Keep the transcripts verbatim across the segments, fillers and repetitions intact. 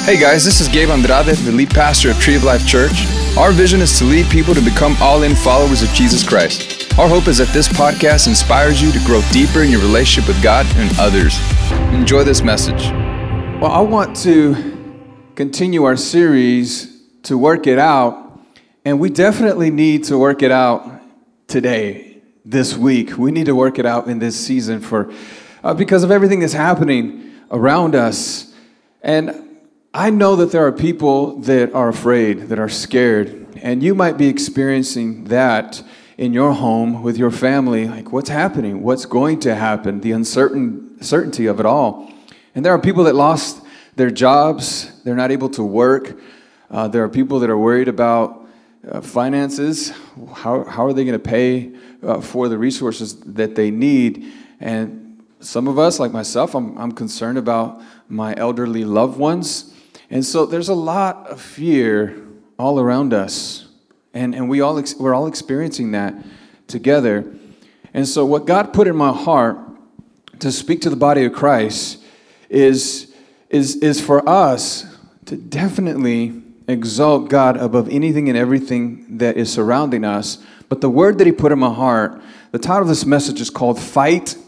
Hey guys, this is Gabe Andrade, the lead pastor of Tree of Life Church. Our vision is to lead people to become all-in followers of Jesus Christ. Our hope is that this podcast inspires you to grow deeper in your relationship with God and others. Enjoy this message. Well, I want to continue our series to work it out, and we definitely need to work it out today, this week. We need to work it out in this season for uh, because of everything that's happening around us. And I know that there are people that are afraid, that are scared, and you might be experiencing that in your home with your family. Like, what's happening? What's going to happen? The uncertain certainty of it all. And there are people that lost their jobs. They're not able to work. Uh, there are people that are worried about uh, finances. How, how are they going to pay uh, for the resources that they need? And some of us, like myself, I'm, I'm concerned about my elderly loved ones. And so there's a lot of fear all around us, and, and we all ex- we're all experiencing that together. And so what God put in my heart to speak to the body of Christ is, is, is for us to definitely exalt God above anything and everything that is surrounding us. But the word that he put in my heart, the title of this message is called Fight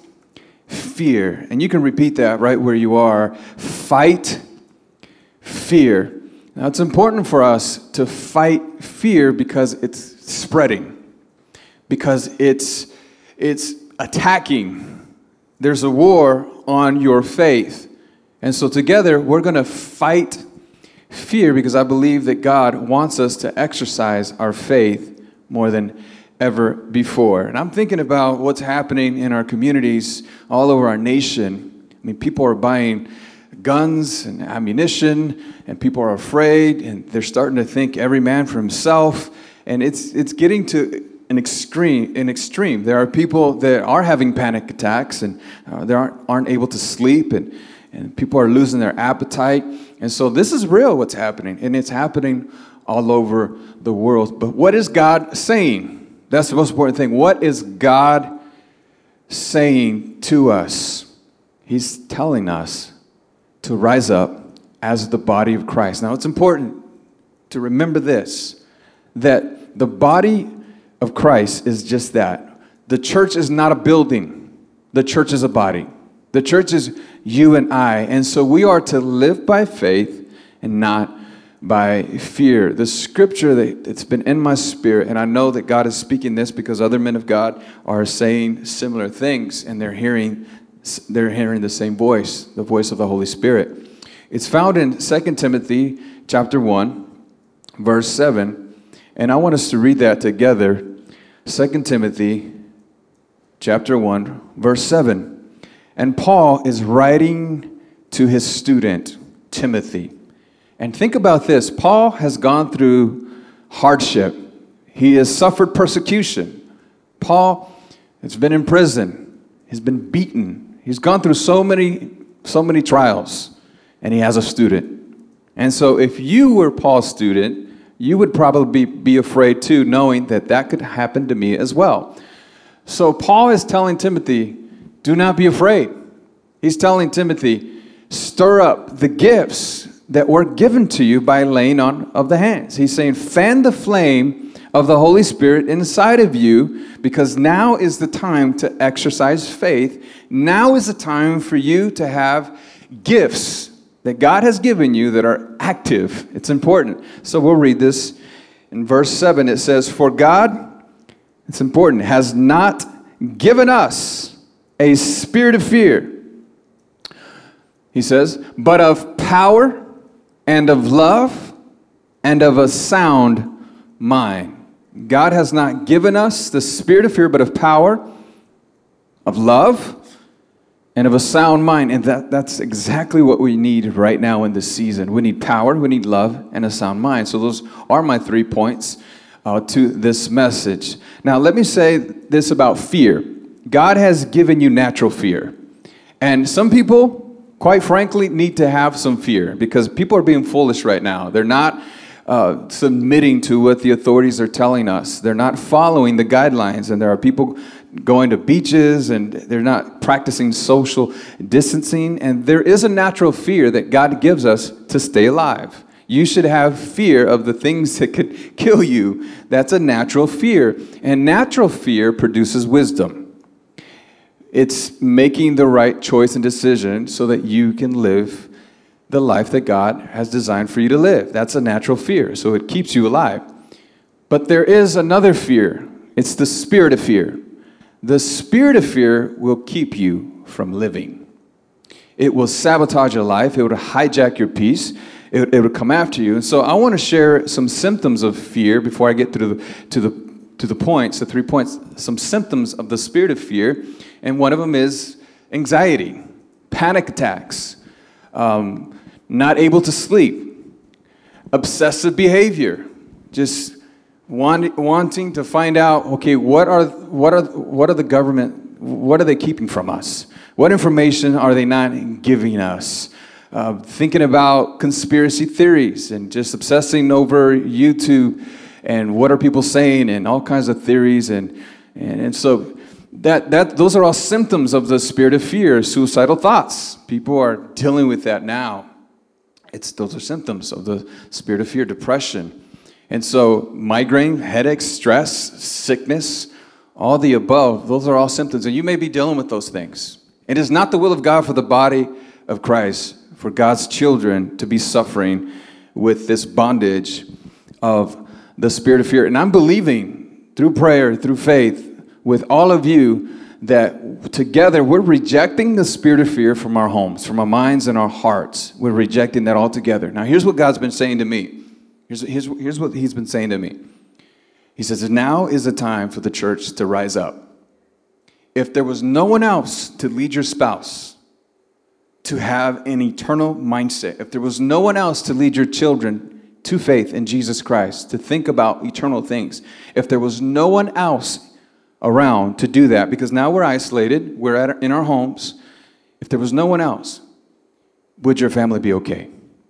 Fear. And you can repeat that right where you are. Fight fear. Now, it's important for us to fight fear because it's spreading, because it's it's attacking. There's a war on your faith. And so together, we're going to fight fear because I believe that God wants us to exercise our faith more than ever before. And I'm thinking about what's happening in our communities all over our nation. I mean, people are buying guns and ammunition, and people are afraid, and they're starting to think every man for himself, and it's it's getting to an extreme. An extreme. There are people that are having panic attacks, and uh, they aren't aren't able to sleep, and and people are losing their appetite, and so this is real. What's happening, and it's happening all over the world. But what is God saying? That's the most important thing. What is God saying to us? He's telling us to rise up as the body of Christ. Now, it's important to remember this, that the body of Christ is just that. The church is not a building. The church is a body. The church is you and I. And so we are to live by faith and not by fear. The scripture that it's been in my spirit, and I know that God is speaking this because other men of God are saying similar things, and they're hearing They're hearing the same voice, the voice of the Holy Spirit. It's found in Second Timothy chapter one, verse seven. And I want us to read that together. Second Timothy chapter one, verse seven. And Paul is writing to his student, Timothy. And think about this. Paul has gone through hardship. He has suffered persecution. Paul has been in prison. He's been beaten. He's gone through so many, so many trials, and he has a student. And so if you were Paul's student, you would probably be, be afraid too, knowing that that could happen to me as well. So Paul is telling Timothy, do not be afraid. He's telling Timothy, stir up the gifts that were given to you by laying on of the hands. He's saying, fan the flame of the Holy Spirit inside of you, because now is the time to exercise faith. Now is the time for you to have gifts that God has given you that are active. It's important. So we'll read this. In verse seven, it says, for God, it's important, has not given us a spirit of fear, he says, but of power and of love and of a sound mind. God has not given us the spirit of fear, but of power, of love, and of a sound mind. And that, that's exactly what we need right now in this season. We need power, we need love, and a sound mind. So those are my three points uh, to this message. Now, let me say this about fear. God has given you natural fear. And some people, quite frankly, need to have some fear because people are being foolish right now. They're not Uh, submitting to what the authorities are telling us. They're not following the guidelines, and there are people going to beaches, and they're not practicing social distancing. And there is a natural fear that God gives us to stay alive. You should have fear of the things that could kill you. That's a natural fear. And natural fear produces wisdom. It's making the right choice and decision so that you can live the life that God has designed for you to live. That's a natural fear, so it keeps you alive. But there is another fear. It's the spirit of fear. The spirit of fear will keep you from living. It will sabotage your life. It will hijack your peace. It, it will come after you. And so I want to share some symptoms of fear before I get to the, to the, to the points, the three points, some symptoms of the spirit of fear. And one of them is anxiety, panic attacks, um, not able to sleep, obsessive behavior, just want, wanting to find out, okay, what are what are what are the government, what are they keeping from us? What information are they not giving us? Uh, thinking about conspiracy theories and just obsessing over YouTube and what are people saying and all kinds of theories and and, and so that that those are all symptoms of the spirit of fear. Suicidal thoughts. People are dealing with that now. It's, those are symptoms of the spirit of fear, depression. And so migraine, headaches, stress, sickness, all the above, those are all symptoms. And you may be dealing with those things. It is not the will of God for the body of Christ, for God's children to be suffering with this bondage of the spirit of fear. And I'm believing through prayer, through faith, with all of you, that together we're rejecting the spirit of fear from our homes, from our minds and our hearts. We're rejecting that altogether. Now, here's what God's been saying to me. Here's, here's, here's what he's been saying to me. He says, now is the time for the church to rise up. If there was no one else to lead your spouse to have an eternal mindset, if there was no one else to lead your children to faith in Jesus Christ, to think about eternal things, if there was no one else around to do that, because now we're isolated, we're at, in our homes. If there was no one else, would your family be okay?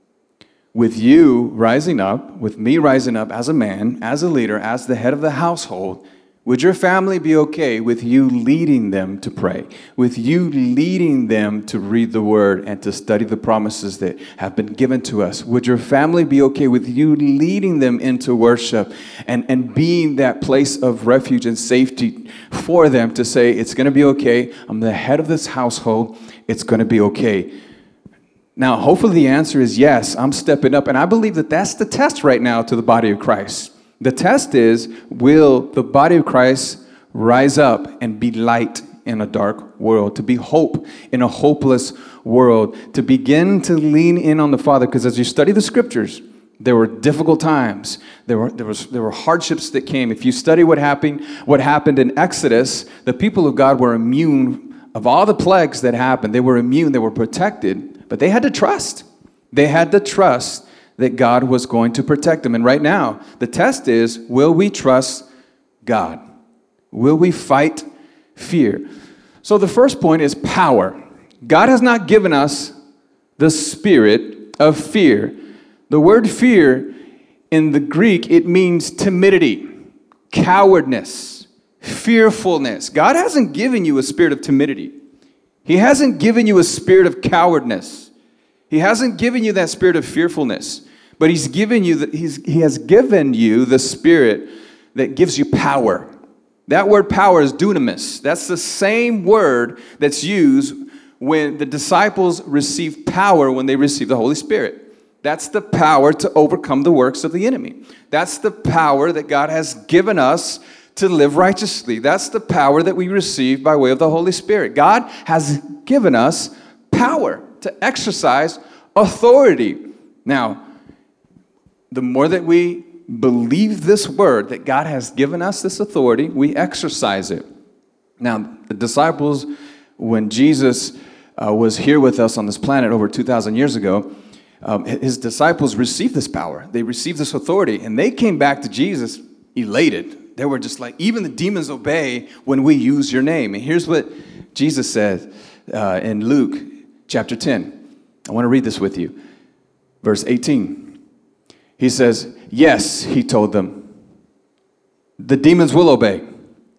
With you rising up, with me rising up as a man, as a leader, as the head of the household, would your family be okay with you leading them to pray, with you leading them to read the Word and to study the promises that have been given to us? Would your family be okay with you leading them into worship and, and being that place of refuge and safety for them to say, it's going to be okay, I'm the head of this household, it's going to be okay? Now, hopefully the answer is yes, I'm stepping up, and I believe that that's the test right now to the body of Christ. The test is, will the body of Christ rise up and be light in a dark world, to be hope in a hopeless world, to begin to lean in on the Father? Because as you study the scriptures, there were difficult times. There were there was there were hardships that came. If you study what happened, what happened in Exodus, the people of God were immune of all the plagues that happened. They were immune. They were protected, but they had to trust. They had to trust that God was going to protect them. And right now, the test is, will we trust God? Will we fight fear? So the first point is power. God has not given us the spirit of fear. The word fear in the Greek, it means timidity, cowardness, fearfulness. God hasn't given you a spirit of timidity. He hasn't given you a spirit of cowardness. He hasn't given you that spirit of fearfulness. But he's given you the, he's, he has given you the spirit that gives you power. That word power is dunamis. That's the same word that's used when the disciples received power when they received the Holy Spirit. That's the power to overcome the works of the enemy. That's the power that God has given us to live righteously. That's the power that we receive by way of the Holy Spirit. God has given us power to exercise authority. Now, the more that we believe this word, that God has given us this authority, we exercise it. Now, the disciples, when Jesus uh, was here with us on this planet over two thousand years ago, um, his disciples received this power. They received this authority, and they came back to Jesus elated. They were just like, even the demons obey when we use your name. And here's what Jesus said uh, in Luke chapter ten. I want to read this with you. Verse eighteen. He says, yes, he told them, the demons will obey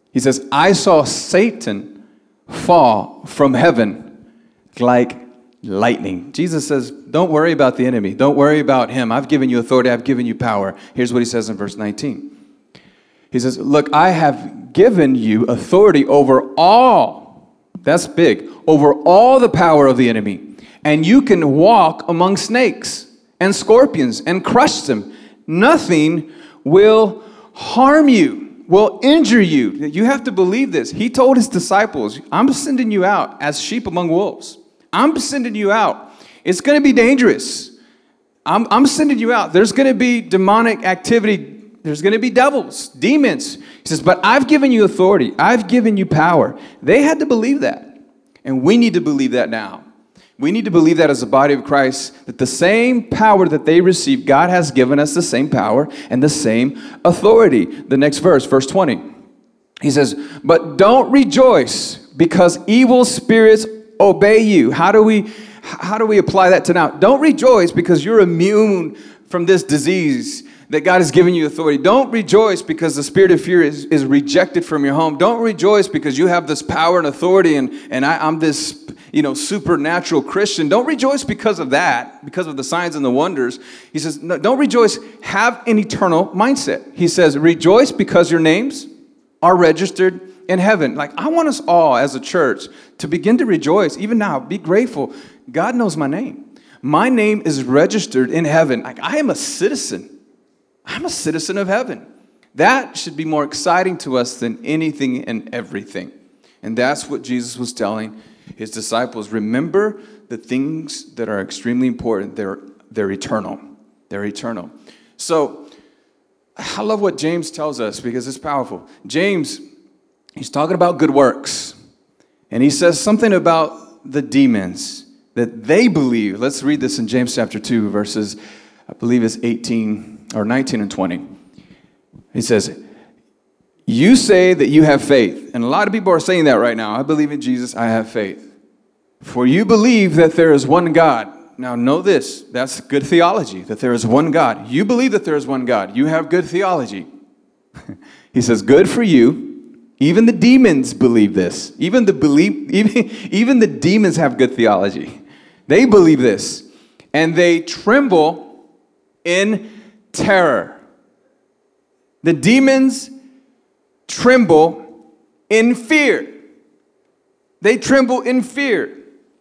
He says, I saw Satan fall from heaven like lightning. Jesus says, don't worry about the enemy. Don't worry about him. I've given you authority. I've given you power. Here's what he says in verse nineteen. He says, look, I have given you authority over all, that's big, over all the power of the enemy. And you can walk among snakes and scorpions and crush them. Nothing will harm you, will injure you. You have to believe this. He told his disciples, I'm sending you out as sheep among wolves. I'm sending you out. It's going to be dangerous. I'm, I'm sending you out. There's going to be demonic activity. There's going to be devils, demons. He says, but I've given you authority. I've given you power. They had to believe that. And we need to believe that now. We need to believe that as a body of Christ, that the same power that they received, God has given us the same power and the same authority. The next verse, verse twenty. He says, but don't rejoice because evil spirits obey you. How do we, how do we apply that to now? Don't rejoice because you're immune from this disease that God has given you authority. Don't rejoice because the spirit of fear is, is rejected from your home. Don't rejoice because you have this power and authority and, and I, I'm this, you know, supernatural Christian. Don't rejoice because of that, because of the signs and the wonders. He says, no, don't rejoice. Have an eternal mindset. He says, rejoice because your names are registered in heaven. Like, I want us all as a church to begin to rejoice. Even now, be grateful. God knows my name. My name is registered in heaven. Like, I am a citizen. I'm a citizen of heaven. That should be more exciting to us than anything and everything. And that's what Jesus was telling his disciples. Remember the things that are extremely important. They're, they're eternal. They're eternal. So I love what James tells us because it's powerful. James, he's talking about good works. And he says something about the demons that they believe. Let's read this in James chapter two, verses, I believe it's eighteen or nineteen and twenty. He says, you say that you have faith. And a lot of people are saying that right now. I believe in Jesus. I have faith. For you believe that there is one God. Now know this. That's good theology, that there is one God. You believe that there is one God. You have good theology. He says, good for you. Even the demons believe this. Even the believe, even, even the demons have good theology. They believe this. And they tremble in terror. The demons tremble in fear. They tremble in fear.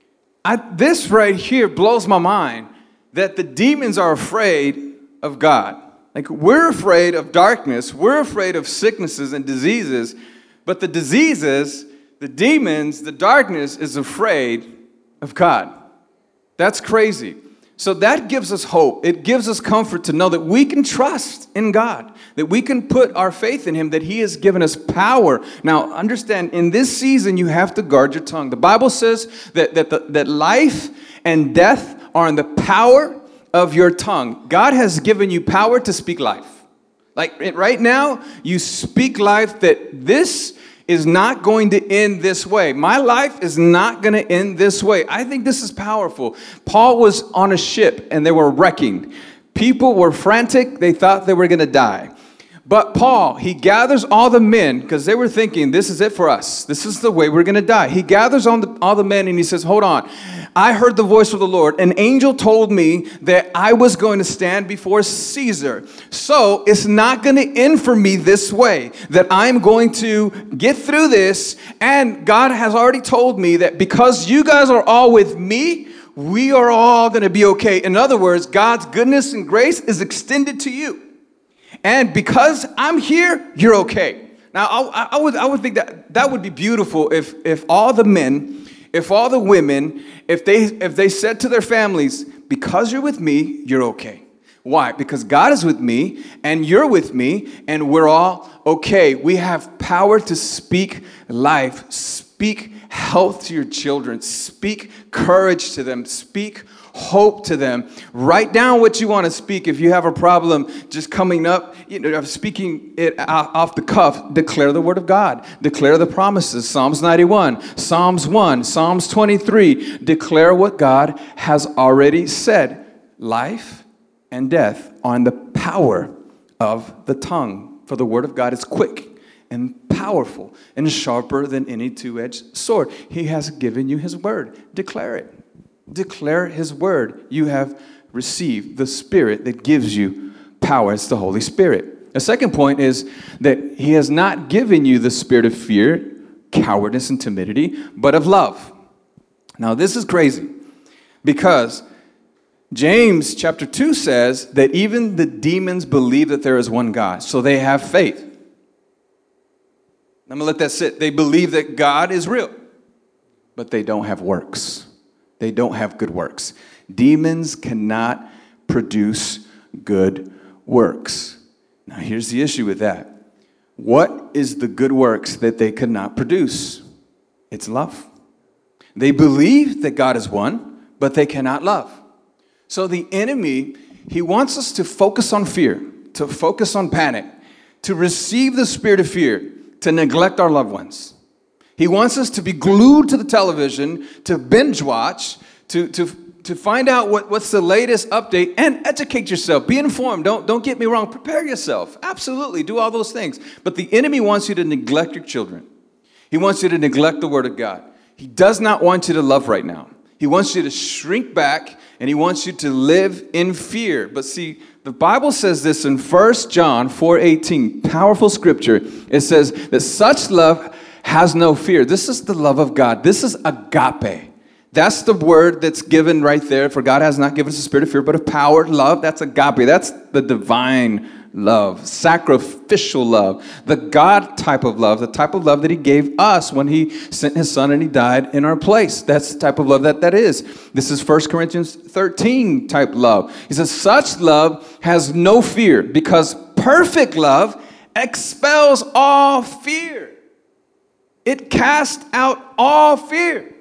I, this right here blows my mind that the demons are afraid of God. Like, we're afraid of darkness. We're afraid of sicknesses and diseases. But the diseases, the demons, the darkness is afraid of God. That's crazy. So that gives us hope. It gives us comfort to know that we can trust in God, that we can put our faith in Him, that He has given us power. Now, understand, in this season, you have to guard your tongue. The Bible says that, that, the, that life and death are in the power of your tongue. God has given you power to speak life. Like right now, you speak life that this is not going to end this way. My life is not going to end this way. I think this is powerful. Paul was on a ship and they were wrecking. People were frantic. They thought they were going to die. But Paul, he gathers all the men because they were thinking, this is it for us. This is the way we're going to die. He gathers on the, all the men and he says, hold on. I heard the voice of the Lord. An angel told me that I was going to stand before Caesar. So it's not going to end for me this way, that I'm going to get through this. And God has already told me that because you guys are all with me, we are all going to be okay. In other words, God's goodness and grace is extended to you. And because I'm here, you're okay. Now, I, I would I would think that that would be beautiful if if all the men, if all the women, if they if they said to their families, because you're with me, you're okay. Why? Because God is with me, and you're with me, and we're all okay. We have power to speak life, speak health to your children, speak courage to them, speak hope to them. Write down what you want to speak. If you have a problem just coming up, you know, speaking it off the cuff, declare the word of God. Declare the promises. Psalms ninety-one, Psalms one, Psalms twenty-three. Declare what God has already said. Life and death are in the power of the tongue. For the word of God is quick and powerful and sharper than any two-edged sword. He has given you his word. Declare it. Declare his word. You have received the Spirit that gives you power. It's the Holy Spirit. The second point is that he has not given you the spirit of fear, cowardice, and timidity, but of love. Now, this is crazy because James chapter two says that even the demons believe that there is one God, so they have faith. I'm going to let that sit. They believe that God is real, but they don't have works. They don't have good works. Demons cannot produce good works. Now, here's the issue with that. What is the good works that they cannot produce? It's love. They believe that God is one, but they cannot love. So the enemy, he wants us to focus on fear, to focus on panic, to receive the spirit of fear, to neglect our loved ones. He wants us to be glued to the television, to binge watch, to, to, to find out what, what's the latest update, and educate yourself. Be informed. Don't, don't get me wrong. Prepare yourself. Absolutely. Do all those things. But the enemy wants you to neglect your children. He wants you to neglect the Word of God. He does not want you to love right now. He wants you to shrink back, and he wants you to live in fear. But see, the Bible says this in First John four eighteen, powerful scripture. It says that such love has no fear. This is the love of God. This is agape. That's the word that's given right there. For God has not given us a spirit of fear, but of power, love. That's agape. That's the divine love, sacrificial love, the God type of love, the type of love that he gave us when he sent his son and he died in our place. That's the type of love that that is. This is First Corinthians thirteen type love. He says, such love has no fear because perfect love expels all fear. It casts out all fear.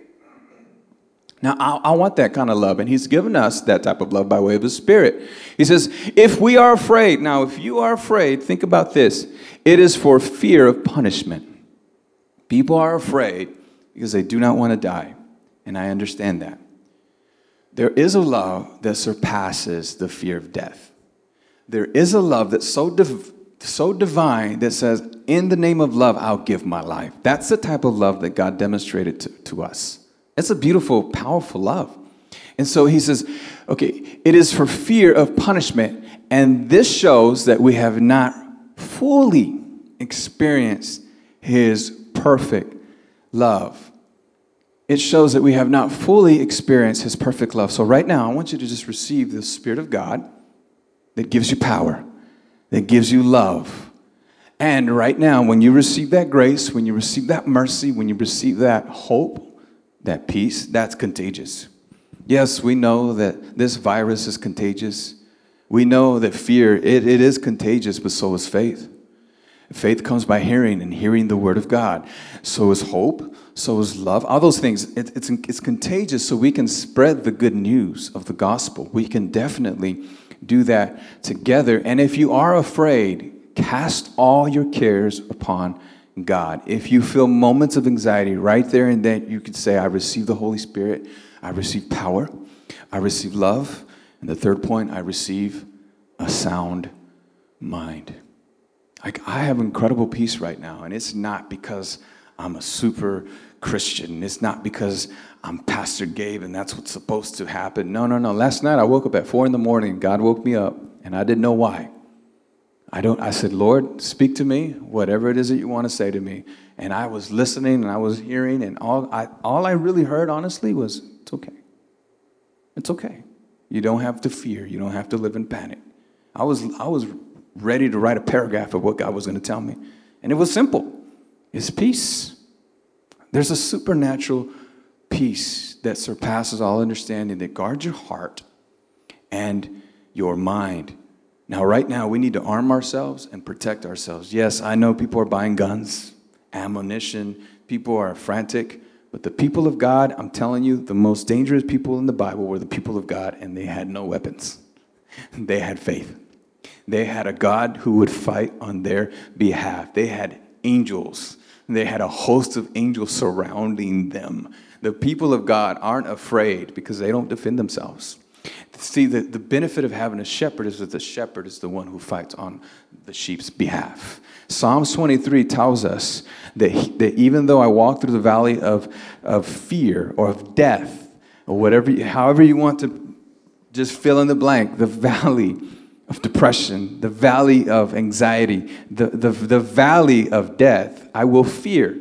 Now, I, I want that kind of love, and he's given us that type of love by way of his Spirit. He says, if we are afraid, now, if you are afraid, think about this. It is for fear of punishment. People are afraid because they do not want to die, and I understand that. There is a love that surpasses the fear of death. There is a love that's so div- so divine that says, in the name of love, I'll give my life. That's the type of love that God demonstrated to, to us. It's a beautiful, powerful love. And so he says, okay, it is for fear of punishment. And this shows that we have not fully experienced his perfect love. It shows that we have not fully experienced his perfect love. So right now, I want you to just receive the Spirit of God that gives you power, that gives you love. And right now, when you receive that grace, when you receive that mercy, when you receive that hope, that peace, that's contagious. Yes, we know that this virus is contagious. We know that fear, it, it is contagious, but so is faith. Faith comes by hearing, and hearing the word of God. So is hope, so is love. All those things, it, it's, it's contagious, so we can spread the good news of the gospel. We can definitely do that together. And if you are afraid, cast all your cares upon God. If you feel moments of anxiety right there and then, you could say, I receive the Holy Spirit. I receive power. I receive love. And the third point, I receive a sound mind. Like, I have incredible peace right now. And it's not because I'm a super Christian. It's not because I'm Pastor Gabe and that's what's supposed to happen. No, no, no. Last night I woke up at four in the morning. God woke me up and I didn't know why. I don't. I said, Lord, speak to me, whatever it is that you want to say to me. And I was listening and I was hearing, and all I all I really heard, honestly, was, it's okay. It's okay. You don't have to fear. You don't have to live in panic. I was I was ready to write a paragraph of what God was going to tell me. And it was simple. It's peace. There's a supernatural peace that surpasses all understanding that guards your heart and your mind. Now, right now, we need to arm ourselves and protect ourselves. Yes, I know people are buying guns, ammunition. People are frantic. But the people of God, I'm telling you, the most dangerous people in the Bible were the people of God, and they had no weapons. They had faith. They had a God who would fight on their behalf. They had angels. They had a host of angels surrounding them. The people of God aren't afraid because they don't defend themselves. See, the, the benefit of having a shepherd is that the shepherd is the one who fights on the sheep's behalf. Psalms twenty-three tells us that, he, that even though I walk through the valley of, of fear or of death, or whatever, you, however you want to just fill in the blank, the valley of depression, the valley of anxiety, the, the, the valley of death, I will fear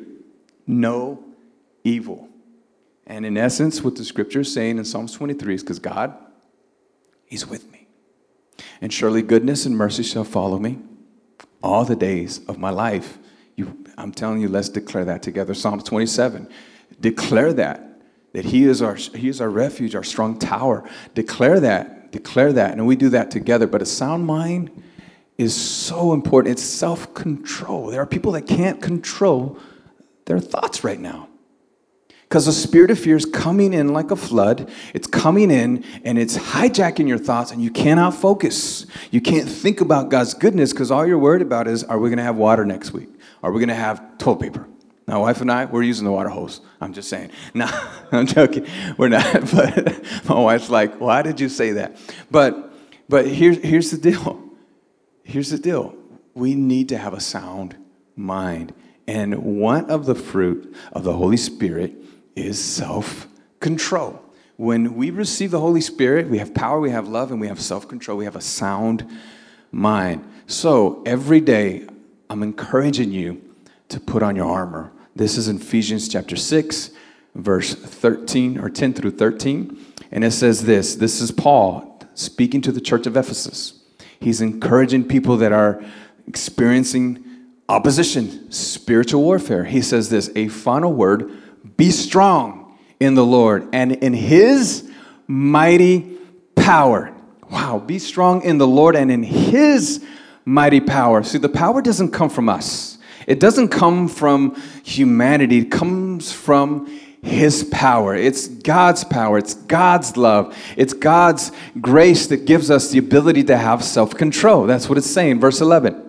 no evil. And in essence, what the scripture is saying in Psalms twenty-three is because God, He's with me. And surely goodness and mercy shall follow me all the days of my life. You, I'm telling you, let's declare that together. Psalms twenty-seven. Declare that, that He is our He is our refuge, our strong tower. Declare that, declare that. And we do that together. But a sound mind is so important. It's self-control. There are people that can't control their thoughts right now. Because the spirit of fear is coming in like a flood. It's coming in and it's hijacking your thoughts and you cannot focus. You can't think about God's goodness because all you're worried about is, are we going to have water next week? Are we going to have toilet paper? My wife and I, we're using the water hose. I'm just saying. No, I'm joking. We're not. But my wife's like, why did you say that? But but here's, here's the deal. Here's the deal. We need to have a sound mind. And one of the fruit of the Holy Spirit is self-control. When we receive the Holy Spirit, we have power, we have love, and we have self-control. We have a sound mind. So every day, I'm encouraging you to put on your armor. This is in Ephesians chapter six, verse thirteen, or ten through thirteen. And it says this. This is Paul speaking to the church of Ephesus. He's encouraging people that are experiencing opposition, spiritual warfare. He says this, a final word, be strong in the Lord and in His mighty power. Wow, be strong in the Lord and in His mighty power. See, the power doesn't come from us. It doesn't come from humanity. It comes from His power. It's God's power. It's God's love. It's God's grace that gives us the ability to have self-control. That's what it's saying. Verse eleven.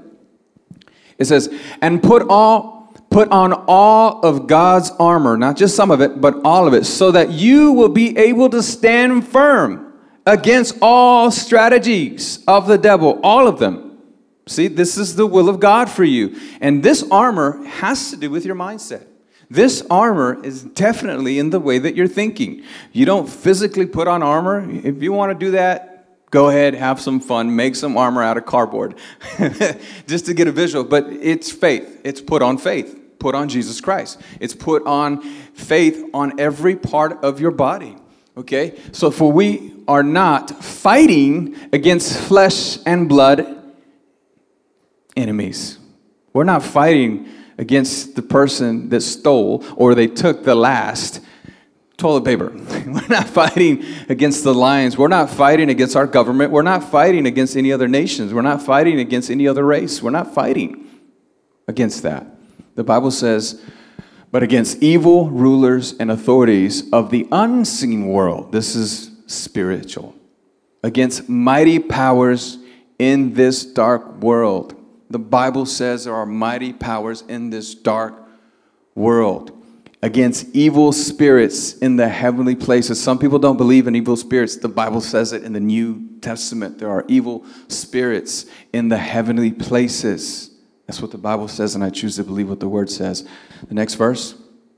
It says, and put all Put on all of God's armor, not just some of it, but all of it, so that you will be able to stand firm against all strategies of the devil, all of them. See, this is the will of God for you. And this armor has to do with your mindset. This armor is definitely in the way that you're thinking. You don't physically put on armor. If you want to do that, go ahead, have some fun, make some armor out of cardboard just to get a visual. But it's faith. It's put on faith. Put on Jesus Christ. It's put on faith on every part of your body. Okay? So for we are not fighting against flesh and blood enemies. We're not fighting against the person that stole or they took the last toilet paper. We're not fighting against the lions. We're not fighting against our government. We're not fighting against any other nations. We're not fighting against any other race. We're not fighting against that. The Bible says, but against evil rulers and authorities of the unseen world. This is spiritual. Against mighty powers in this dark world. The Bible says there are mighty powers in this dark world. Against evil spirits in the heavenly places. Some people don't believe in evil spirits. The Bible says it in the New Testament. There are evil spirits in the heavenly places. That's what the Bible says, and I choose to believe what the Word says. The next verse.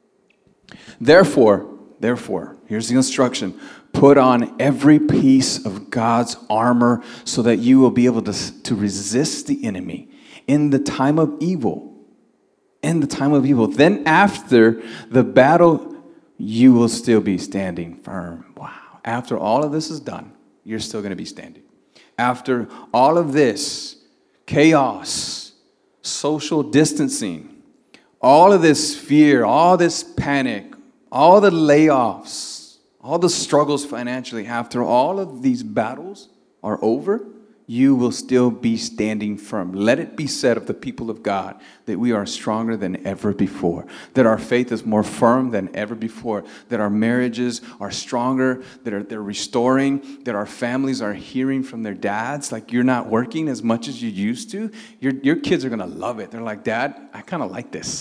Therefore, therefore, here's the instruction. Put on every piece of God's armor so that you will be able to, to resist the enemy in the time of evil. In the time of evil. Then after the battle, you will still be standing firm. Wow. After all of this is done, you're still going to be standing. After all of this chaos, social distancing, all of this fear, all this panic, all the layoffs, all the struggles financially, after all of these battles are over, you will still be standing firm. Let it be said of the people of God that we are stronger than ever before, that our faith is more firm than ever before, that our marriages are stronger, that are, they're restoring, that our families are hearing from their dads, like you're not working as much as you used to. Your, your kids are going to love it. They're like, Dad, I kind of like this.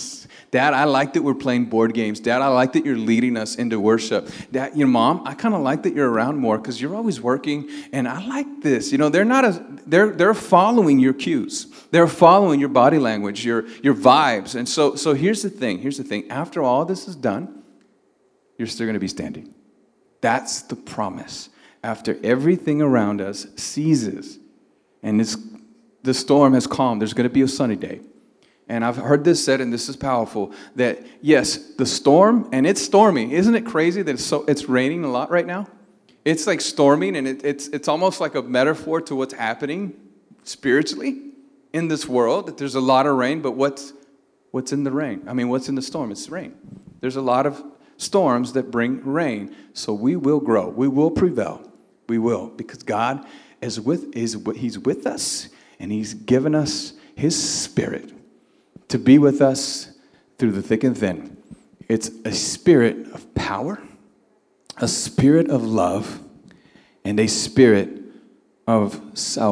Dad, I like that we're playing board games. Dad, I like that you're leading us into worship. Dad, you know, Mom, I kind of like that you're around more because you're always working, and I like this. You know, they're not a, they're they're following your cues. They're following your body language, your your vibes. And so so here's the thing. Here's the thing. After all this is done, you're still going to be standing. That's the promise. After everything around us ceases, and it's, the storm has calmed, there's going to be a sunny day. And I've heard this said, and this is powerful, that yes, the storm, and it's stormy. Isn't it crazy that it's so it's raining a lot right now? It's like storming, and it, it's it's almost like a metaphor to what's happening spiritually in this world. That there's a lot of rain, but what's what's in the rain? I mean, what's in the storm? It's rain. There's a lot of storms that bring rain. So we will grow. We will prevail. We will, because God is with is He's with us, and He's given us His Spirit to be with us through the thick and thin. It's a spirit of power, a spirit of love, and a spirit of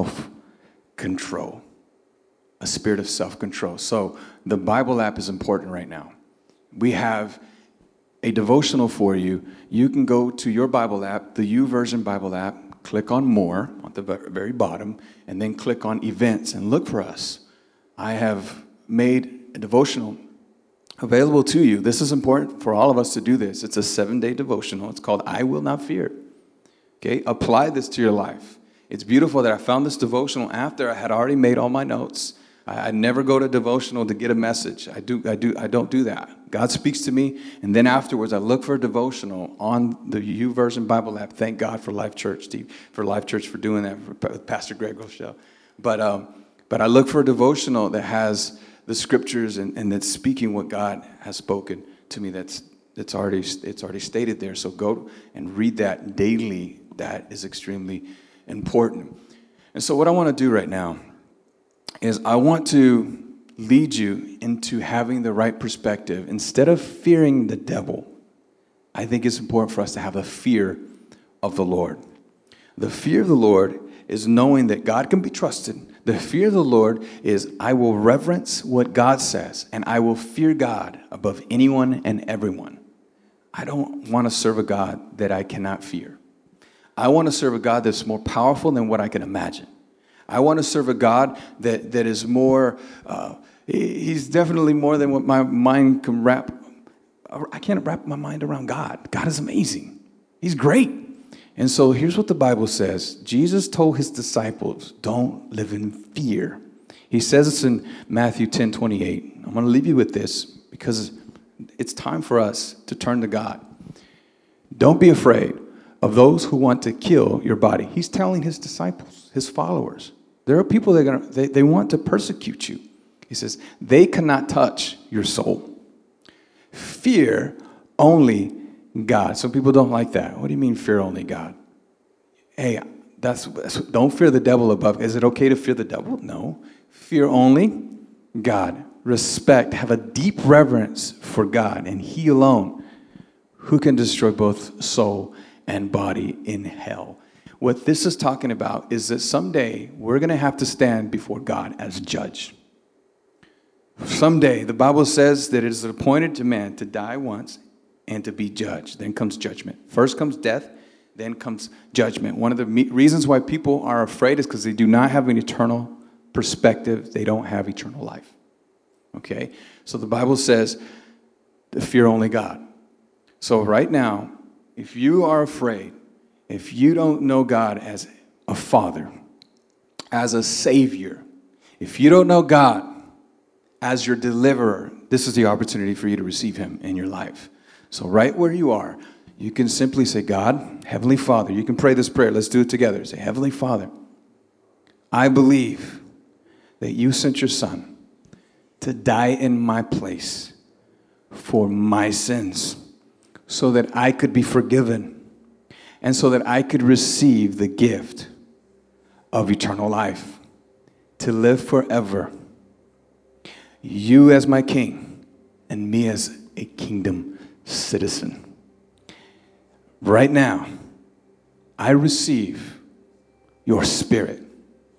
self-control. A spirit of self-control. So the Bible app is important right now. We have a devotional for you. You can go to your Bible app, the YouVersion Bible app, click on More at the very bottom, and then click on Events and look for us. I have made a devotional available to you. This is important for all of us to do this. It's a seven-day devotional. It's called I Will Not Fear. Okay, apply this to your life. It's beautiful that I found this devotional after I had already made all my notes. I, I never go to devotional to get a message. I do. I do. I don't do that. God speaks to me, and then afterwards, I look for a devotional on the YouVersion Bible app. Thank God for Life Church, Steve, for Life Church for doing that, for Pastor Greg Rochelle. But um, but I look for a devotional that has the scriptures and, and that's speaking what God has spoken to me. That's that's already it's already stated there. So go and read that daily. That is extremely important. And so what I want to do right now is I want to lead you into having the right perspective. Instead of fearing the devil, I think it's important for us to have a fear of the Lord. The fear of the Lord is knowing that God can be trusted. The fear of the Lord is I will reverence what God says, and I will fear God above anyone and everyone. I don't want to serve a God that I cannot fear. I want to serve a God that's more powerful than what I can imagine. I want to serve a God that, that is more, uh, he's definitely more than what my mind can wrap. I can't wrap my mind around God. God is amazing. He's great. And so here's what the Bible says. Jesus told his disciples, don't live in fear. He says this in Matthew ten twenty-eight. I'm going to leave you with this because it's time for us to turn to God. Don't be afraid of those who want to kill your body. He's telling his disciples, his followers. There are people that are gonna, they, they want to persecute you. He says, they cannot touch your soul. Fear only God. Some people don't like that. What do you mean fear only God? Hey, that's, that's don't fear the devil above. Is it okay to fear the devil? No. Fear only God. Respect. Have a deep reverence for God and he alone who can destroy both soul and body in hell. What this is talking about is that someday we're going to have to stand before God as judge. Someday, the Bible says that it is appointed to man to die once and to be judged. Then comes judgment. First comes death, then comes judgment. One of the me- reasons why people are afraid is because they do not have an eternal perspective. They don't have eternal life. Okay? So the Bible says to fear only God. So right now, if you are afraid, if you don't know God as a father, as a savior, if you don't know God as your deliverer, this is the opportunity for you to receive him in your life. So right where you are, you can simply say, God, Heavenly Father, you can pray this prayer. Let's do it together. Say, Heavenly Father, I believe that you sent your son to die in my place for my sins so that I could be forgiven and so that I could receive the gift of eternal life, to live forever. You as my king and me as a kingdom citizen. Right now, I receive your spirit.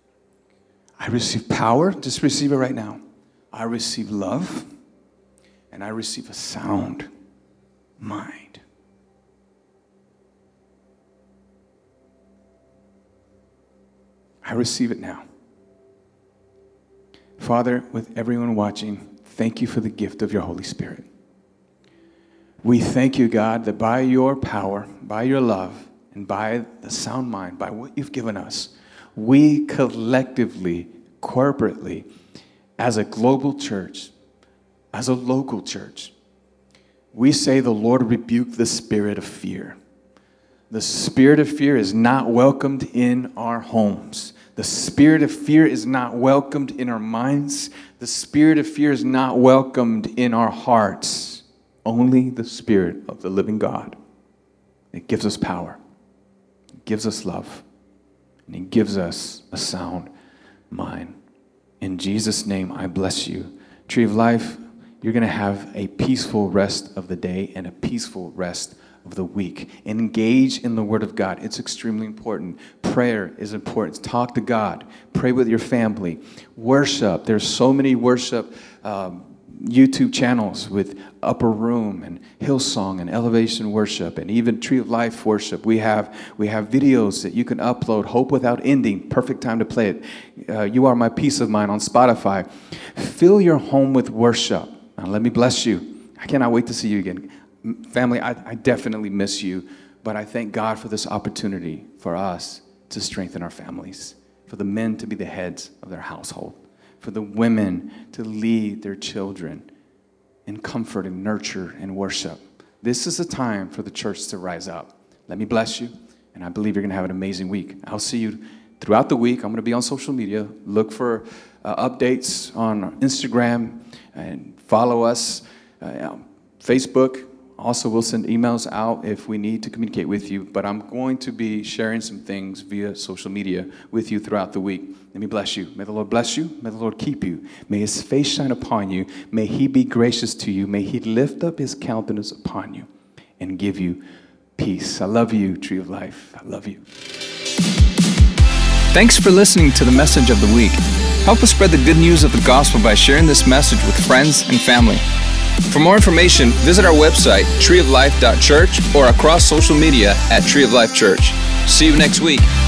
I receive power. Just receive it right now. I receive love. And and I receive a sound mind. I receive it now. Father, with everyone watching, thank you for the gift of your Holy Spirit. We thank you, God, that by your power, by your love, and by the sound mind, by what you've given us, we collectively, corporately, as a global church, as a local church, we say the Lord rebuke the spirit of fear. The spirit of fear is not welcomed in our homes. The spirit of fear is not welcomed in our minds. The spirit of fear is not welcomed in our hearts. Only the Spirit of the living God. It gives us power. It gives us love. And He gives us a sound mind. In Jesus' name, I bless you. Tree of Life, you're going to have a peaceful rest of the day and a peaceful rest of the week. Engage in the Word of God. It's extremely important. Prayer is important. Talk to God. Pray with your family. Worship. There's so many worship um, YouTube channels with Upper Room and Hillsong and Elevation Worship and even Tree of Life Worship. We have we have videos that you can upload. Hope Without Ending. Perfect time to play it. Uh, You Are My Peace of Mind on Spotify. Fill your home with worship. Now let me bless you. I cannot wait to see you again. Family, I, I definitely miss you, but I thank God for this opportunity for us to strengthen our families, for the men to be the heads of their household, for the women to lead their children in comfort and nurture and worship. This is a time for the church to rise up. Let me bless you, and I believe you're going to have an amazing week. I'll see you throughout the week. I'm going to be on social media. Look for uh, updates on Instagram and follow us, uh, Facebook. Also, we'll send emails out if we need to communicate with you, but I'm going to be sharing some things via social media with you throughout the week. Let me bless you. May the Lord bless you. May the Lord keep you. May His face shine upon you. May He be gracious to you. May He lift up His countenance upon you and give you peace. I love you, Tree of Life. I love you. Thanks for listening to the message of the week. Help us spread the good news of the gospel by sharing this message with friends and family. For more information, visit our website, tree of life dot church, or across social media at Tree of Life Church. See you next week.